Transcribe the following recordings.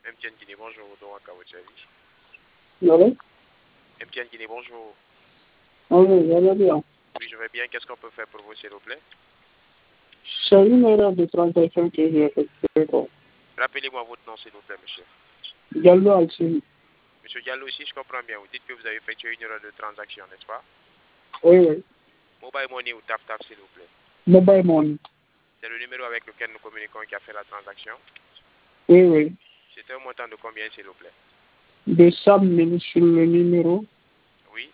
MTN Guinée, bonjour, donc à votre service. Allô? MTN Guinée, bonjour. Oui, ça va bien. Oui, je vais bien. Qu'est-ce qu'on peut faire pour vous, s'il vous plaît? C'est une erreur de transaction que j'ai effectuée. Rappelez-moi votre nom, s'il vous plaît, monsieur. Diallo Alcine. Monsieur Diallo, si je comprends bien, vous dites que vous avez effectué une erreur de transaction, n'est-ce pas? Oui, oui. Mobile Money ou TapTap, s'il vous plaît. Mobile Money. C'est le numéro avec lequel nous communiquons qui a fait la transaction. Oui, oui. C'était un montant de combien, s'il vous plaît? De 100 000 sur le numéro Oui,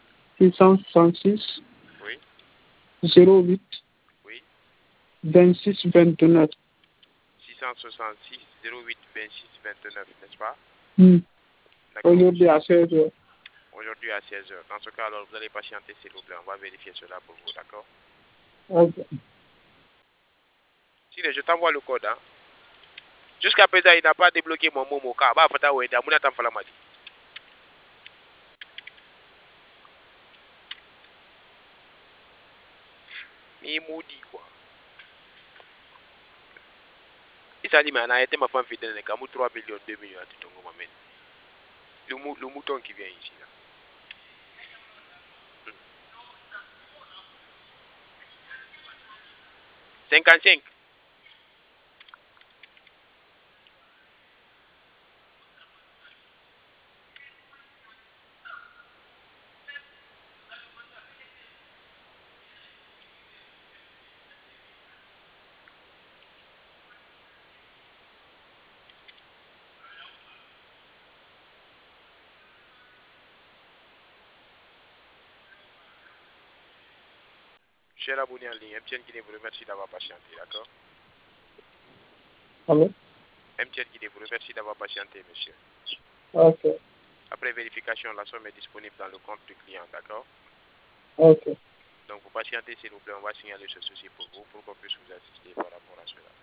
666 oui, 08 oui. 26 29. 666 08 26 29, n'est-ce pas? D'accord. Aujourd'hui à 16 heures. Aujourd'hui à 16 heures. Dans ce cas, alors, vous allez patienter, s'il vous plaît. On va vérifier cela pour vous, d'accord? Ok. Si je t'envoie le code, hein. Jusqu'à présent, il n'a pas débloqué mon Momo car bah fata ouais da muna tamfala madi. Ni moudi quoi. Isa ni mana été ma femme fidèle kamu 3 millions 2 millions à Tongo m'amène. Le mouton qui vient ici là. 55. Cher abonné en ligne, MTN Guinée vous remercie d'avoir patienté, d'accord? Allô? MTN Guinée vous remercie d'avoir patienté, monsieur. Ok. Après vérification, la somme est disponible dans le compte du client, d'accord? Ok. Donc vous patientez s'il vous plaît, on va signaler ce souci pour vous pour qu'on puisse vous assister par rapport à cela.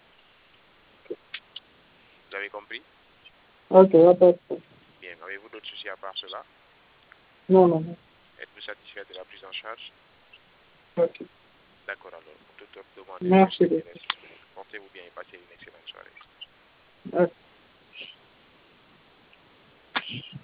Vous avez compris? Ok, attends. Bien, avez-vous d'autres soucis à part cela? Non, non, non. Êtes-vous satisfait de la prise en charge? Ok. D'accord alors, pour toute autre demande, Merci MTN beaucoup. reste disponible. Portez-vous bien et passez une excellente soirée. Ok.